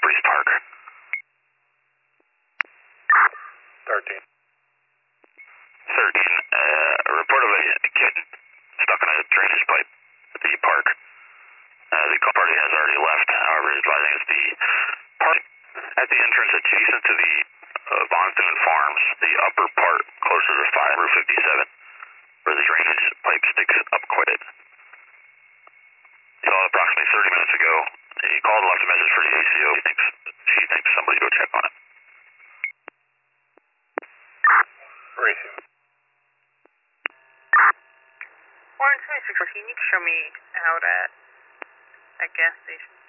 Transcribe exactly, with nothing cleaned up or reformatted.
Northeast Park. thirteen. thirteen, uh, a report of a kid stuck in a drainage pipe at the park. Uh, the call party has already left, however, he's advising us the park at the entrance adjacent to the uh, Von Thune Farms, the upper part closer to five Route fifty-seven, where the drainage pipe sticks up quite a bit. He saw it approximately thirty minutes ago. He called and left a message for the A C O. He thinks, she thinks somebody go check on it. Racing. Warren twenty-six, can you show me out at that gas station?